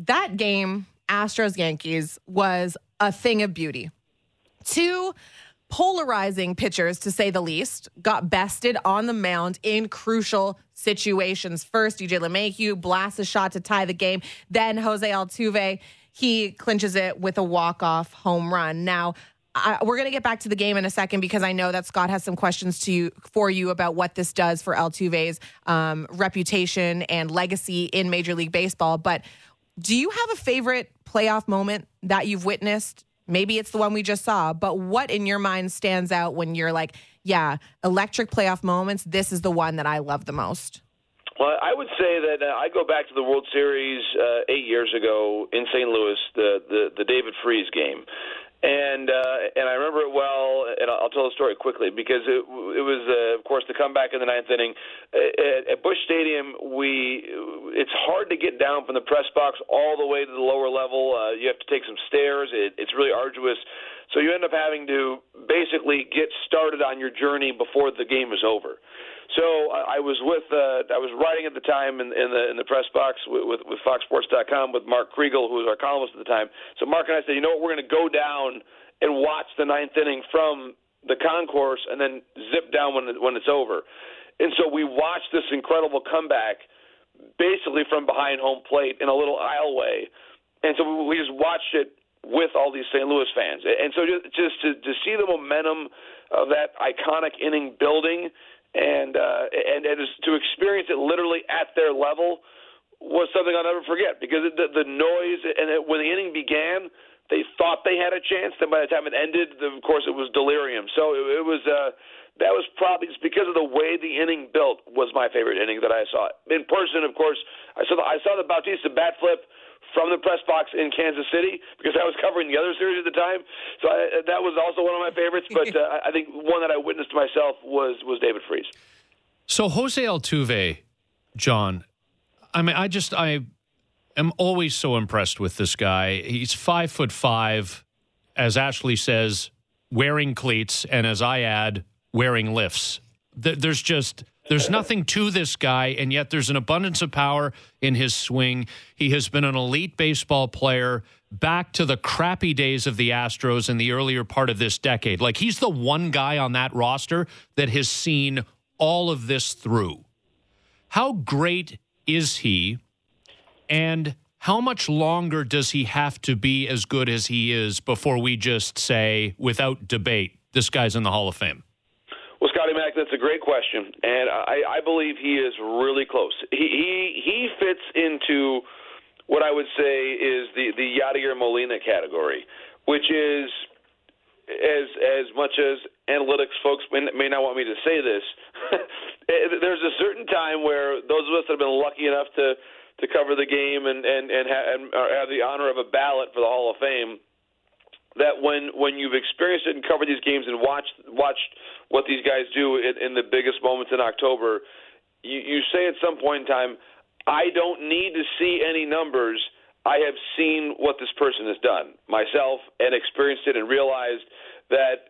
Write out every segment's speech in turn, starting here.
that game, Astros-Yankees, was a thing of beauty. Two polarizing pitchers, to say the least, got bested on the mound in crucial situations. First, DJ LeMahieu blasts a shot to tie the game. Then Jose Altuve, he clinches it with a walk-off home run. Now, we're going to get back to the game in a second because I know that Scott has some questions for you about what this does for Altuve's reputation and legacy in Major League Baseball. But do you have a favorite playoff moment that you've witnessed? Maybe it's the one we just saw, but what in your mind stands out when you're like, yeah, electric playoff moments, this is the one that I love the most? Well, I would say that I go back to the World Series 8 years ago in St. Louis, the David Freese game. And I remember it well, and I'll tell the story quickly because it was, of course, the comeback in the ninth inning. At Busch Stadium, it's hard to get down from the press box all the way to the lower level. You have to take some stairs. It's really arduous. So you end up having to basically get started on your journey before the game is over. So I was writing at the time in the press box with FoxSports.com with Mark Kriegel, who was our columnist at the time. So Mark and I said, you know what, we're going to go down and watch the ninth inning from the concourse and then zip down when it's over. And so we watched this incredible comeback basically from behind home plate in a little aisleway. And so we just watched it with all these St. Louis fans. And so just to see the momentum of that iconic inning building and to experience it literally at their level was something I'll never forget because the noise and when the inning began, they thought they had a chance. Then by the time it ended, of course, it was delirium. So it was that was probably just because of the way the inning built was my favorite inning that I saw. In person, of course, I saw the Bautista bat flip from the press box in Kansas City because I was covering the other series at the time. So that was also one of my favorites. But I think one that I witnessed myself was David Freese. So Jose Altuve, John, I mean, I am always so impressed with this guy. He's 5'5", as Ashley says, wearing cleats, and as I add, wearing lifts. There's nothing to this guy, and yet there's an abundance of power in his swing. He has been an elite baseball player back to the crappy days of the Astros in the earlier part of this decade. Like, he's the one guy on that roster that has seen all of this through. How great is he, and how much longer does he have to be as good as he is before we just say, without debate, this guy's in the Hall of Fame? Well, Scotty Mac, that's a great question, and I believe he is really close. He fits into what I would say is the Yadier Molina category, which is as much as analytics folks may not want me to say this. There's a certain time where those of us that have been lucky enough to cover the game and have the honor of a ballot for the Hall of Fame, that when you've experienced it and covered these games and watched what these guys do in the biggest moments in October, you say at some point in time, I don't need to see any numbers. I have seen what this person has done myself and experienced it and realized that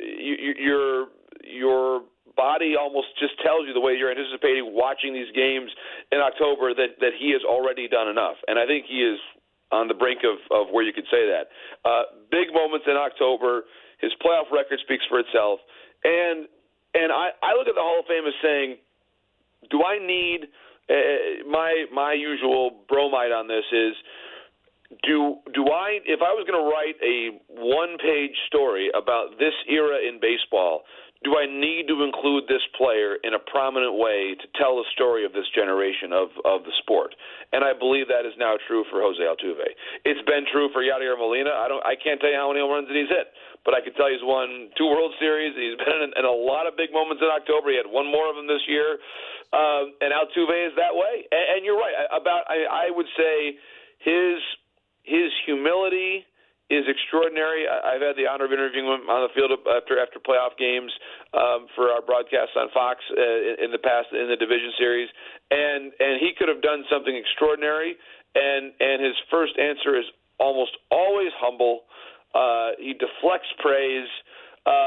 your body almost just tells you the way you're anticipating watching these games in October that he has already done enough. And I think he is on the brink of where you could say that. Big moments in October. His playoff record speaks for itself. And I look at the Hall of Fame as saying, do I need my usual bromide on this is, do I, if I was going to write a one-page story about this era in baseball, do I need to include this player in a prominent way to tell the story of this generation of the sport? And I believe that is now true for Jose Altuve. It's been true for Yadier Molina. I can't tell you how many home runs that he's hit, but I can tell you he's won 2 World Series. He's been in a lot of big moments in October. He had one more of them this year. And Altuve is that way. And you're right. I would say his humility is extraordinary. I've had the honor of interviewing him on the field after playoff games for our broadcasts on Fox in the past in the division series, and he could have done something extraordinary. And his first answer is almost always humble. He deflects praise,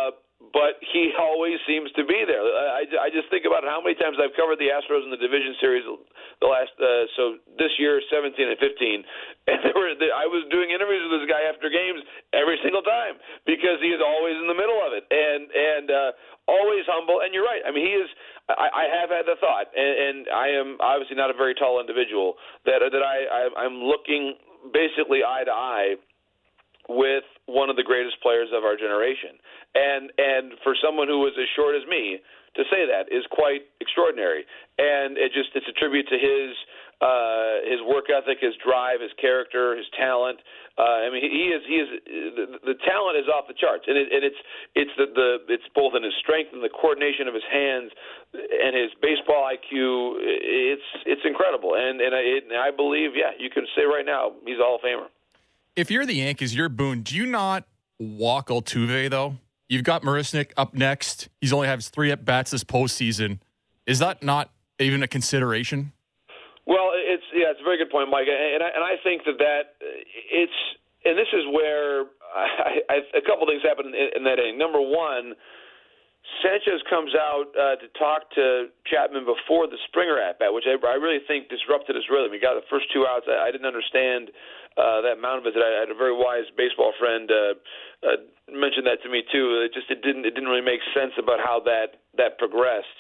but he always seems to be there. I just think about how many times I've covered the Astros in the division series the last so this year 17 and 15, and I was doing interviews with this guy after games every single time because he is always in the middle of it and always humble. And you're right. I mean, he is. I have had the thought, and I am obviously not a very tall individual that I'm looking basically eye to eye with one of the greatest players of our generation. And for someone who was as short as me to say that is quite extraordinary. And it's a tribute to his work ethic, his drive, his character, his talent. I mean, he is the talent is off the charts, and it's both in his strength and the coordination of his hands and his baseball IQ. It's incredible, and I believe, you can say right now he's a Hall of Famer. If you're the Yankees, you're Boone. Do you not walk Altuve, though? You've got Marisnick up next. He's only had 3 at-bats this postseason. Is that not even a consideration? Well, it's a very good point, Mike. And I think that it's – and this is where a couple things happen in that inning. Number one, Sanchez comes out to talk to Chapman before the Springer at-bat, which I really think disrupted his rhythm. He got the first 2 outs. I didn't understand that mound visit. I had a very wise baseball friend mention that to me too. It didn't really make sense about how that progressed.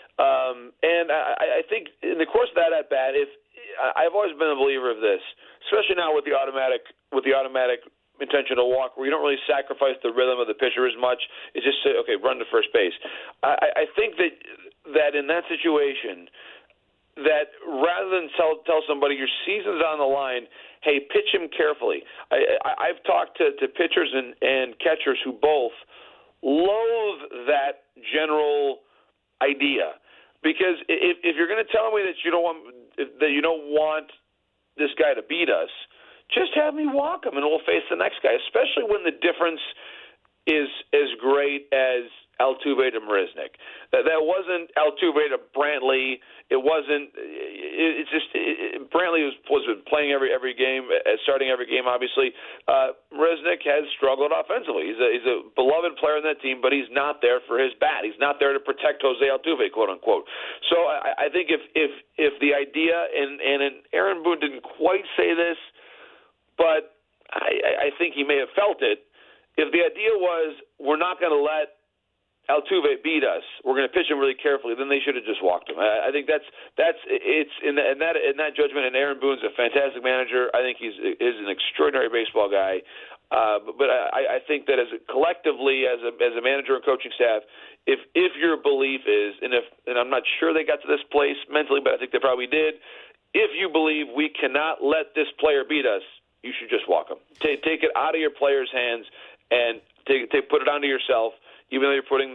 And I think in the course of that at bat, I've always been a believer of this, especially now with the automatic intentional walk, where you don't really sacrifice the rhythm of the pitcher as much. It's just say, okay, run to first base. I think that in that situation, that rather than tell somebody your season's on the line, hey, pitch him carefully. I've talked to pitchers and catchers who both loathe that general idea, because if you're going to tell me that you don't want this guy to beat us, just have me walk him and we'll face the next guy, especially when the difference is as great as Altuve to Marisnick. That wasn't Altuve to Brantley. It wasn't. It's just Brantley was playing every game, starting every game. Obviously, Marisnick has struggled offensively. He's a beloved player on that team, but he's not there for his bat. He's not there to protect Jose Altuve, quote unquote. So I think if the idea and Aaron Boone didn't quite say this, but I think he may have felt it. If the idea was we're not going to let Altuve beat us, we're going to pitch him really carefully, then they should have just walked him. I think that's it's in that judgment. And Aaron Boone's a fantastic manager. I think is an extraordinary baseball guy. But I think that collectively as a manager and coaching staff, if your belief is, and I'm not sure they got to this place mentally, but I think they probably did. If you believe we cannot let this player beat us, you should just walk him. Take it out of your players' hands and put it onto yourself. Even though you're putting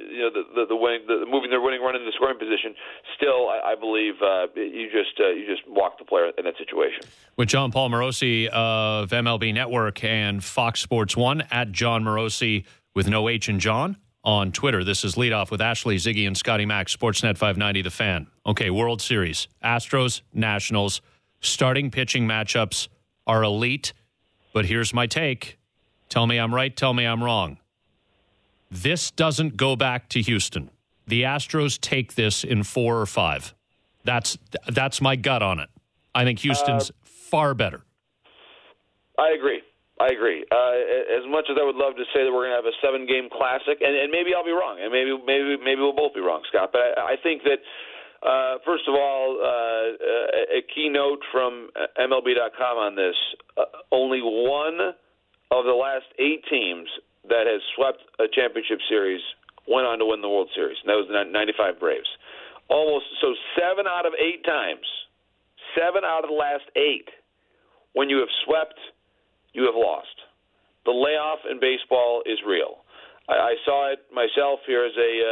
moving their winning run in the scoring position, still I believe you just walk the player in that situation. With John Paul Morosi of MLB Network and Fox Sports 1 at John Morosi with no H in John on Twitter. This is Leadoff with Ashley, Ziggy, and Scotty Mack, Sportsnet 590 The Fan. Okay, World Series. Astros, Nationals. Starting pitching matchups are elite, but here's my take. Tell me I'm right, tell me I'm wrong. This doesn't go back to Houston. The Astros take this in 4 or 5. That's my gut on it. I think Houston's far better. I agree. As much as I would love to say that we're going to have a 7-game classic, and maybe I'll be wrong, and maybe we'll both be wrong, Scott. But I think that first of all, a keynote from MLB.com on this: only one of the last 8 teams that has swept a championship series went on to win the World Series, and that was the 95 Braves. So 7 out of 8 times, 7 out of the last 8, when you have swept, you have lost. The layoff in baseball is real. I saw it myself here as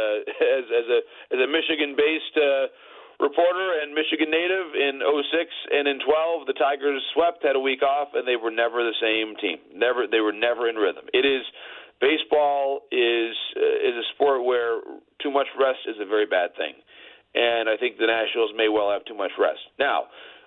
a Michigan-based reporter and Michigan native in 06 and in 12. The Tigers swept, had a week off, and they were never the same team. They were never in rhythm. Baseball is a sport where too much rest is a very bad thing, and I think the Nationals may well have too much rest. Now,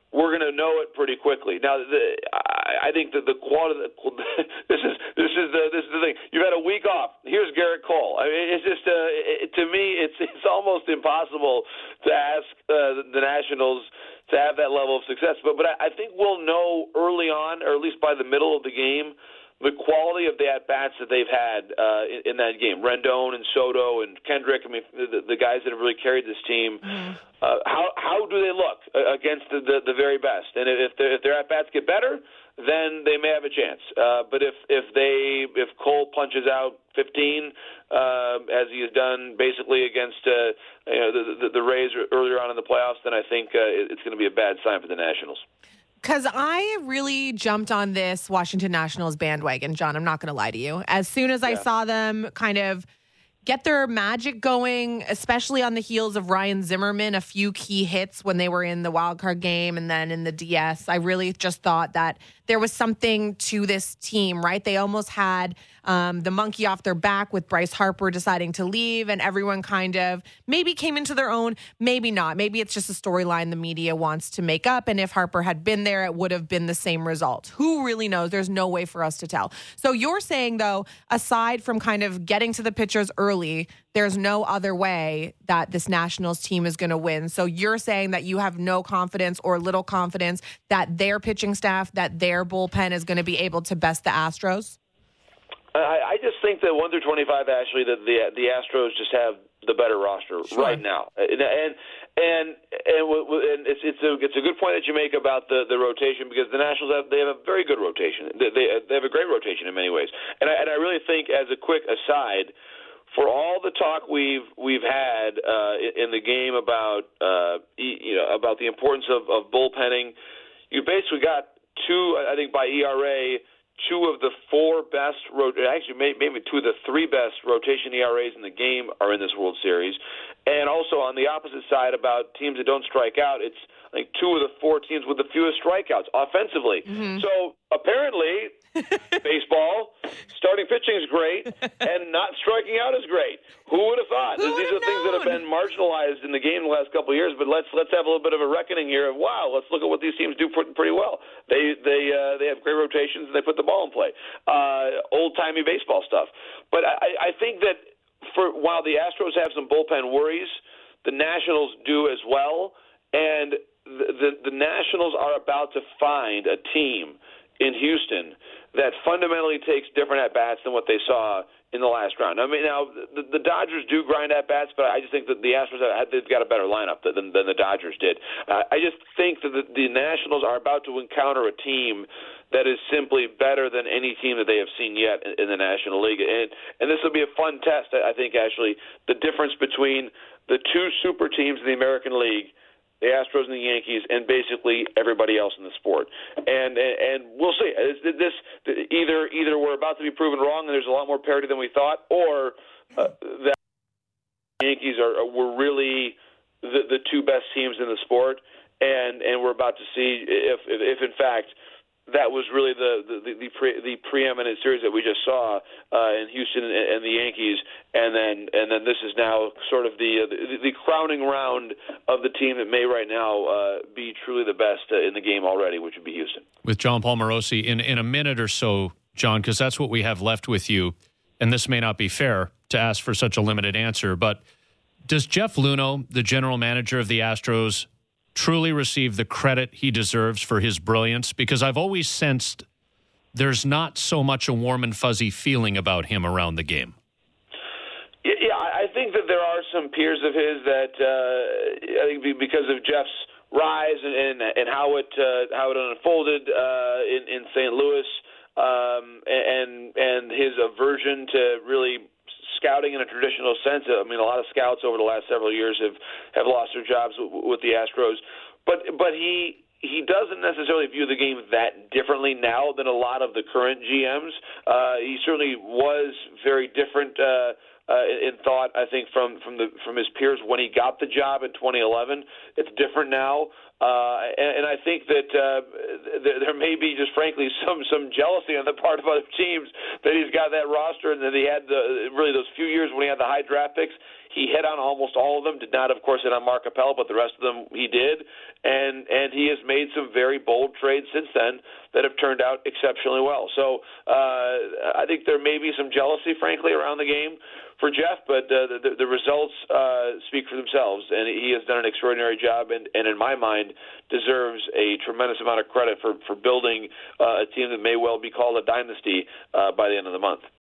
we're going to know it pretty quickly. Now, I think that the quality. This is the thing. You've had a week off. Here's Garrett Cole. I mean, it's just to me, it's almost impossible to ask the Nationals to have that level of success. But I think we'll know early on, or at least by the middle of the game, the quality of the at-bats that they've had in that game. Rendon and Soto and Kendrick, I mean, the guys that have really carried this team, how do they look against the very best? And if their at-bats get better, then they may have a chance. But if Cole punches out 15, as he has done basically against the Rays earlier on in the playoffs, then I think it's going to be a bad sign for the Nationals. Because I really jumped on this Washington Nationals bandwagon, John. I'm not going to lie to you. As soon as I saw them kind of get their magic going, especially on the heels of Ryan Zimmerman, a few key hits when they were in the wild card game and then in the DS, I really just thought that there was something to this team, right? They almost had the monkey off their back with Bryce Harper deciding to leave, and everyone kind of maybe came into their own, maybe not. Maybe it's just a storyline the media wants to make up, and if Harper had been there, it would have been the same result. Who really knows? There's no way for us to tell. So you're saying, though, aside from kind of getting to the pitchers early, there's no other way that this Nationals team is going to win. So you're saying that you have no confidence or little confidence that their pitching staff, that their bullpen is going to be able to best the Astros? I just think that 1 through 25, Ashley, that the Astros just have the better roster right now, and it's a good point that you make about the rotation, because the Nationals have a very good rotation. They have a great rotation in many ways, and I really think, as a quick aside, for all the talk we've had in the game about about the importance of bullpenning, you basically got two, I think, by ERA. Two of the four best, actually maybe two of the three best rotation ERAs in the game are in this World Series. And also on the opposite side, about teams that don't strike out, it's like two of the four teams with the fewest strikeouts offensively. Mm-hmm. So apparently, baseball, starting pitching is great, and not striking out is great. Who would have thought? These are things that have been marginalized in the game the last couple of years, but let's have a little bit of a reckoning here of, wow, let's look at what these teams do pretty well. They have great rotations, and they put the ball in play. Old-timey baseball stuff. But I think that while the Astros have some bullpen worries, the Nationals do as well, and the Nationals are about to find a team in Houston that fundamentally takes different at-bats than what they saw in the last round. I mean, now, the Dodgers do grind at-bats, but I just think that the Astros, they've got a better lineup than the Dodgers did. I just think that the Nationals are about to encounter a team that is simply better than any team that they have seen yet in the National League. And this will be a fun test, I think, actually, the difference between the two super teams in the American League, the Astros and the Yankees, and basically everybody else in the sport. And we'll see. Either we're about to be proven wrong and there's a lot more parity than we thought, or the Yankees were really the two best teams in the sport, and we're about to see if in fact that was really the preeminent series that we just saw in Houston and the Yankees, and then this is now sort of the crowning round of the team that may right now be truly the best in the game already, which would be Houston. With John Paul Morosi in a minute or so, John, because that's what we have left with you, and this may not be fair to ask for such a limited answer, but does Jeff Luhnow, the general manager of the Astros, truly receive the credit he deserves for his brilliance? Because I've always sensed there's not so much a warm and fuzzy feeling about him around the game. Yeah, I think that there are some peers of his that I think because of Jeff's rise and how it unfolded in St. Louis, and his aversion to really scouting in a traditional sense. I mean, a lot of scouts over the last several years have lost their jobs with the Astros, but he doesn't necessarily view the game that differently now than a lot of the current GMs. He certainly was very different in thought, I think, from his peers when he got the job in 2011. It's different now. And I think that there may be just frankly some jealousy on the part of other teams that he's got that roster and that he had really those few years when he had the high draft picks. He hit on almost all of them. Did not, of course, hit on Mark Capella, but the rest of them he did. And he has made some very bold trades since then that have turned out exceptionally well. So I think there may be some jealousy, frankly, around the game for Jeff, but the results speak for themselves, and he has done an extraordinary job, and in my mind deserves a tremendous amount of credit for building a team that may well be called a dynasty by the end of the month.